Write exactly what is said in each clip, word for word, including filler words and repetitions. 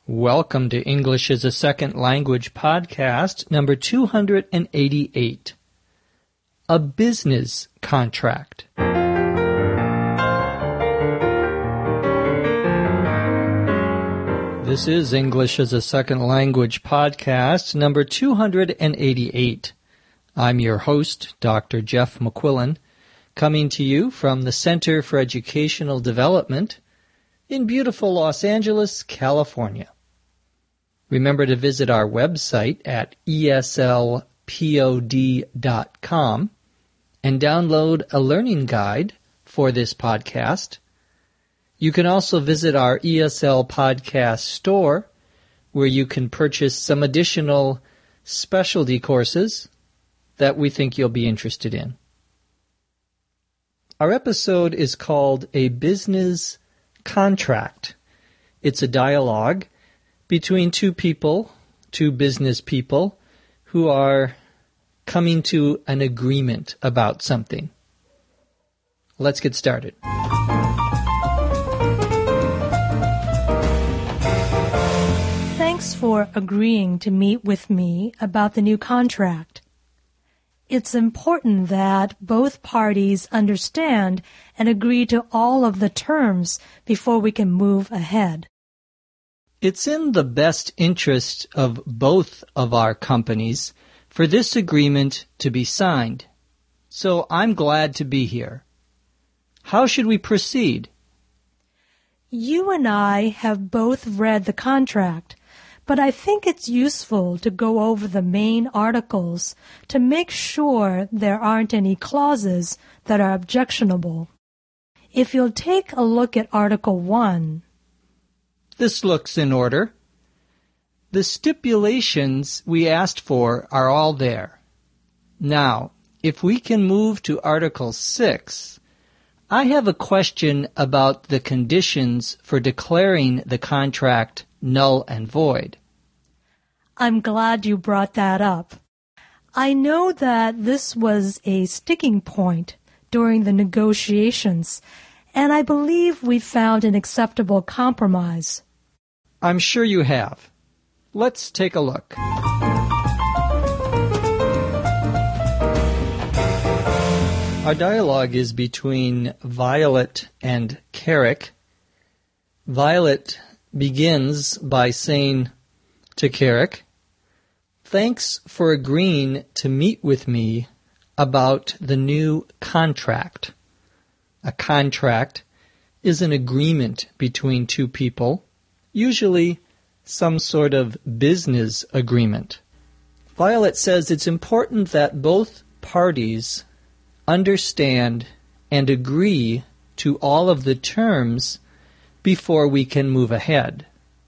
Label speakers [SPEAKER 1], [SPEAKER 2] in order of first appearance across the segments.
[SPEAKER 1] Welcome to English as a Second Language podcast number two hundred eighty-eight. A business contract. This is English as a Second Language podcast number two hundred eighty-eight. I'm your host, Doctor Jeff McQuillan, coming to you from the Center for Educational Development in beautiful Los Angeles, California. Remember to visit our website at E S L pod dot com and download a learning guide for this podcast. You can also visit our E S L Podcast store, where you can purchase some additional specialty courses that we think you'll be interested in. Our episode is called A Business Contract. It's a dialogue between two people, two business people, who are coming to an agreement about something. Let's get started.
[SPEAKER 2] Thanks for agreeing to meet with me about the new contract. It's important that both parties understand and agree to all of the terms before we can move ahead.
[SPEAKER 1] It's in the best interest of both of our companies for this agreement to be signed. So I'm glad to be here. How should we proceed?
[SPEAKER 2] You and I have both read the contract, but I think it's useful to go over the main articles to make sure there aren't any clauses that are objectionable. If you'll take a look at Article one.
[SPEAKER 1] This looks in order. The stipulations we asked for are all there. Now, if we can move to Article six, I have a question about the conditions for declaring the contract null and void.
[SPEAKER 2] I'm glad you brought that up. I know that this was a sticking point during the negotiations, and I believe we found an acceptable compromise.
[SPEAKER 1] I'm sure you have. Let's take a look. Our dialogue is between Violet and Carrick. Violet begins by saying to Carrick, "Thanks for agreeing to meet with me about the new contract." A contract is an agreement between two people, usually some sort of business agreement. Violet says it's important that both parties understand and agree to all of the terms before we can move ahead.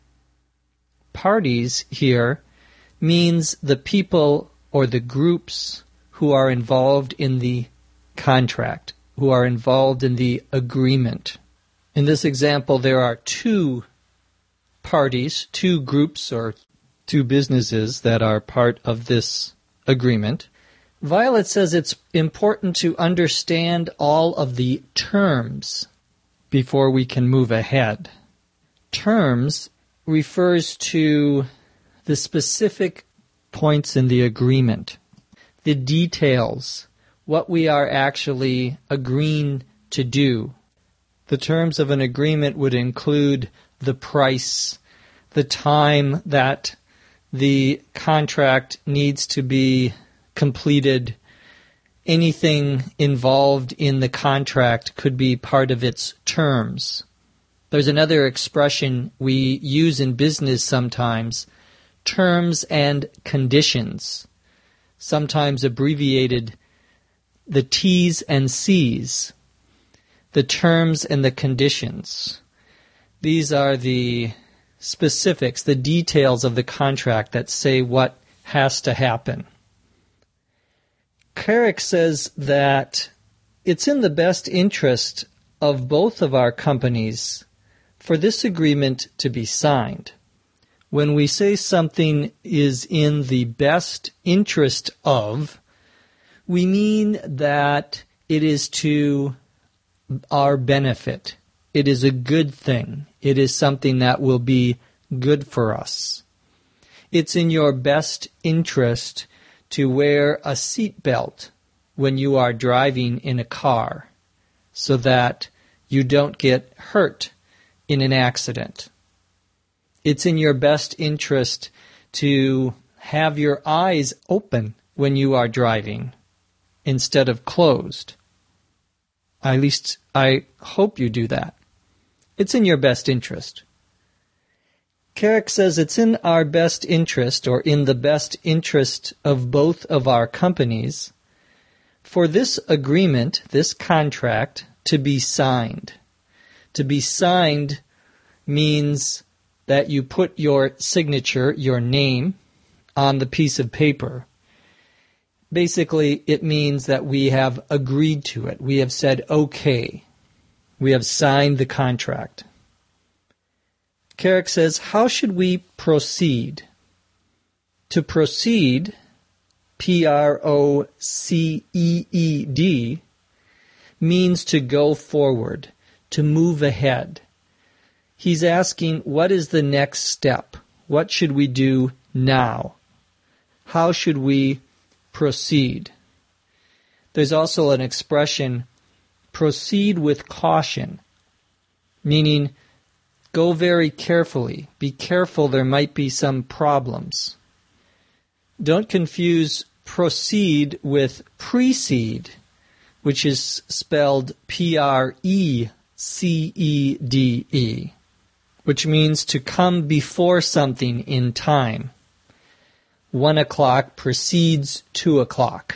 [SPEAKER 1] Parties here means the people or the groups who are involved in the contract, who are involved in the agreement. In this example, there are two parties, two groups or two businesses that are part of this agreement. Violet says it's important to understand all of the terms before we can move ahead. Terms refers to the specific points in the agreement, the details, what we are actually agreeing to do. The terms of an agreement would include the price, the time that the contract needs to be completed. Anything involved in the contract could be part of its terms. There's another expression we use in business sometimes, terms and conditions, sometimes abbreviated the T's and C's, the terms and the conditions. These are the specifics, the details of the contract that say what has to happen. Carrick says that it's in the best interest of both of our companies for this agreement to be signed. When we say something is in the best interest of, we mean that it is to our benefit. It is a good thing. It is something that will be good for us. It's in your best interest to wear a seatbelt when you are driving in a car so that you don't get hurt in an accident. It's in your best interest to have your eyes open when you are driving instead of closed. At least I hope you do that. It's in your best interest. Carrick says it's in our best interest, or in the best interest of both of our companies, for this agreement, this contract, to be signed. To be signed means that you put your signature, your name, on the piece of paper. Basically, it means that we have agreed to it. We have said, okay. We have signed the contract. Carrick says, how should we proceed? To proceed, P R O C E E D, means to go forward, to move ahead. He's asking, what is the next step? What should we do now? How should we proceed? There's also an expression, proceed with caution, meaning go very carefully. Be careful, there might be some problems. Don't confuse proceed with precede, which is spelled P R E C E D E, which means to come before something in time. One o'clock precedes two o'clock.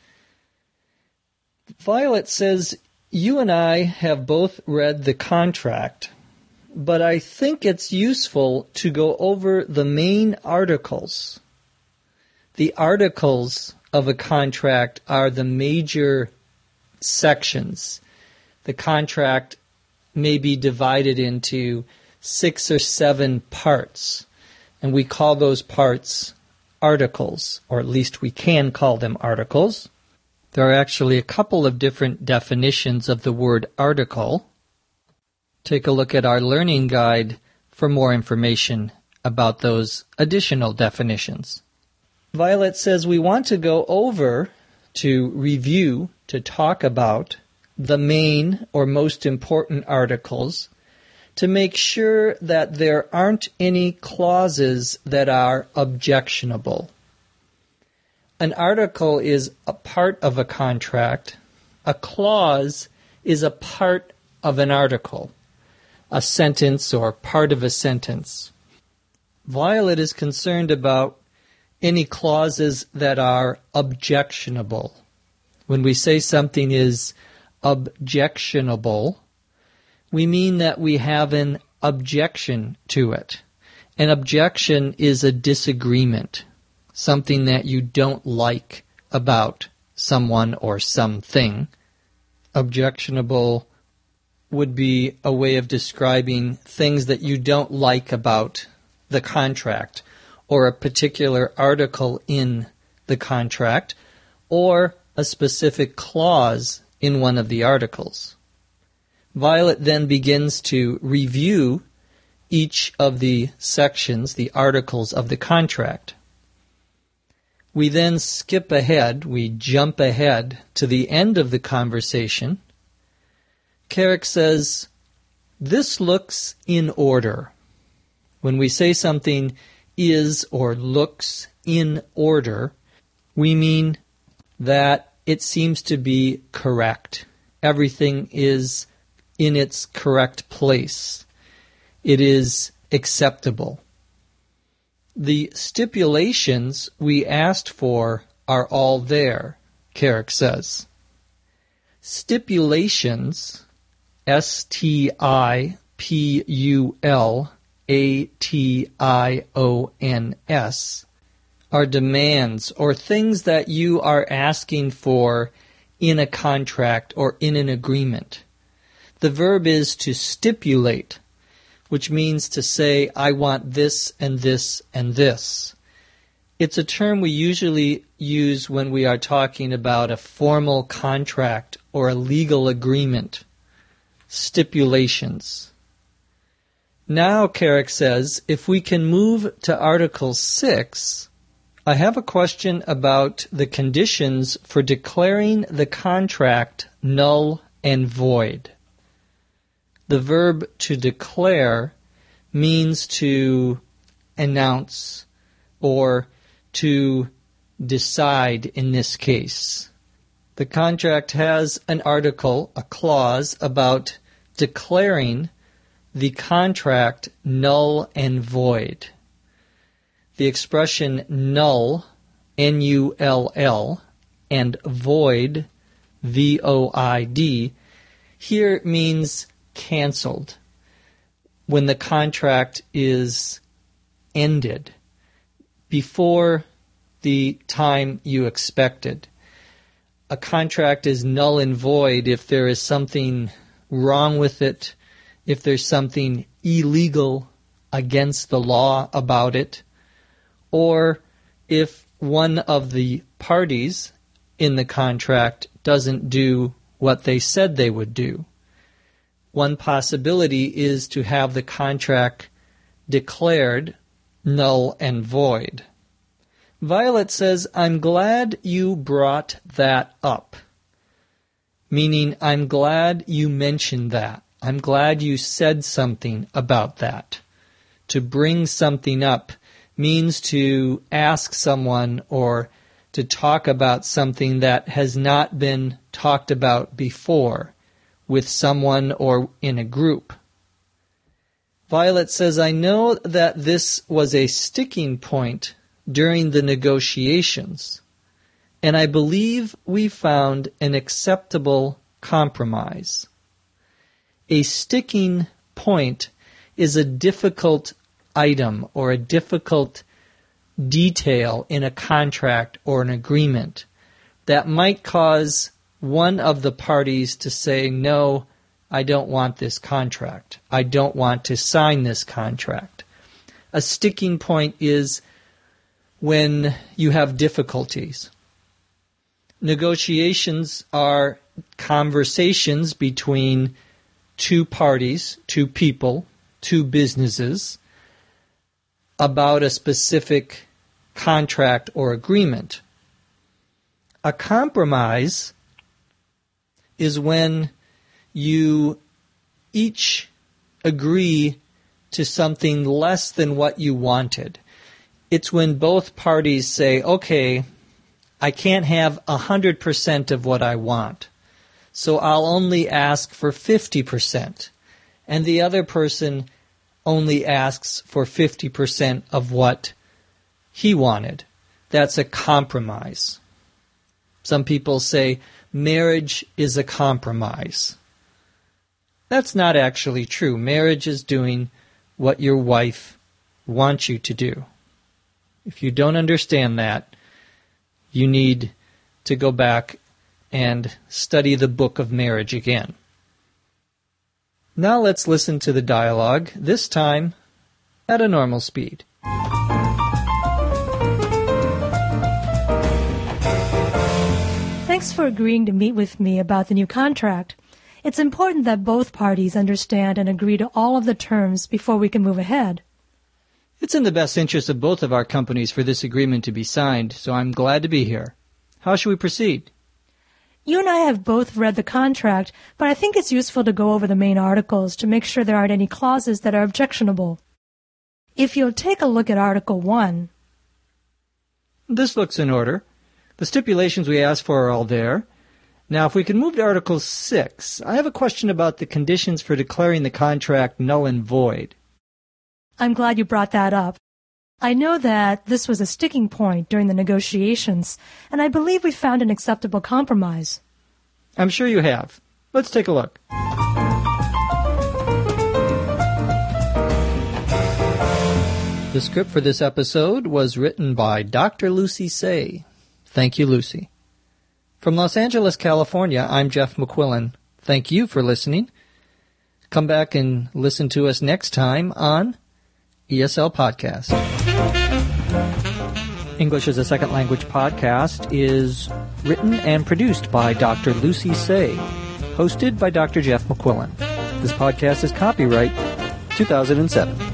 [SPEAKER 1] Violet says, you and I have both read the contract, but I think it's useful to go over the main articles. The articles of a contract are the major sections. The contract may be divided into six or seven parts, and we call those parts articles, or at least we can call them articles. There are actually a couple of different definitions of the word article. Take a look at our learning guide for more information about those additional definitions. Violet says we want to go over, to review, to talk about the main or most important articles to make sure that there aren't any clauses that are objectionable. An article is a part of a contract. A clause is a part of an article, a sentence or part of a sentence. Violet is concerned about any clauses that are objectionable. When we say something is objectionable, we mean that we have an objection to it. An objection is a disagreement, something that you don't like about someone or something. Objectionable would be a way of describing things that you don't like about the contract, or a particular article in the contract, or a specific clause in one of the articles. Violet then begins to review each of the sections, the articles of the contract. We then skip ahead, we jump ahead to the end of the conversation. Carrick says, this looks in order. When we say something is or looks in order, we mean that it seems to be correct. Everything is in its correct place. It is acceptable. The stipulations we asked for are all there, Carrick says. Stipulations, S T I P U L A T I O N S, are demands or things that you are asking for in a contract or in an agreement. The verb is to stipulate, which means to say, I want this and this and this. It's a term we usually use when we are talking about a formal contract or a legal agreement. Stipulations. Now, Carrick says, if we can move to Article six, I have a question about the conditions for declaring the contract null and void. The verb to declare means to announce or to decide in this case. The contract has an article, a clause, about declaring the contract null and void. The expression null, N U L L, and void, V O I D, here means canceled, when the contract is ended, before the time you expected. A contract is null and void if there is something wrong with it, if there's something illegal against the law about it, or if one of the parties in the contract doesn't do what they said they would do. One possibility is to have the contract declared null and void. Violet says, I'm glad you brought that up. Meaning, I'm glad you mentioned that. I'm glad you said something about that. To bring something up means to ask someone or to talk about something that has not been talked about before with someone or in a group. Violet says, I know that this was a sticking point during the negotiations, and I believe we found an acceptable compromise. A sticking point is a difficult item or a difficult detail in a contract or an agreement that might cause one of the parties to say, no, I don't want this contract. I don't want to sign this contract. A sticking point is when you have difficulties. Negotiations are conversations between two parties, two people, two businesses about a specific contract or agreement. A compromise is when you each agree to something less than what you wanted. It's when both parties say, okay, I can't have one hundred percent of what I want, so I'll only ask for fifty percent. And the other person only asks for fifty percent of what he wanted. That's a compromise. Some people say marriage is a compromise. That's not actually true. Marriage is doing what your wife wants you to do. If you don't understand that, you need to go back and study the book of marriage again. Now let's listen to the dialogue, this time at a normal speed.
[SPEAKER 2] Thanks for agreeing to meet with me about the new contract. It's important that both parties understand and agree to all of the terms before we can move ahead.
[SPEAKER 1] It's in the best interest of both of our companies for this agreement to be signed, so I'm glad to be here. How should we proceed?
[SPEAKER 2] You and I have both read the contract, but I think it's useful to go over the main articles to make sure there aren't any clauses that are objectionable. If you'll take a look at Article one.
[SPEAKER 1] This looks in order. The stipulations we asked for are all there. Now, if we can move to Article six, I have a question about the conditions for declaring the contract null and void.
[SPEAKER 2] I'm glad you brought that up. I know that this was a sticking point during the negotiations, and I believe we found an acceptable compromise.
[SPEAKER 1] I'm sure you have. Let's take a look. The script for this episode was written by Doctor Lucy Say. Thank you, Lucy. From Los Angeles, California, I'm Jeff McQuillan. Thank you for listening. Come back and listen to us next time on E S L Podcast. English as a Second Language Podcast is written and produced by Doctor Lucy Say, hosted by Doctor Jeff McQuillan. This podcast is copyright
[SPEAKER 3] two thousand seven.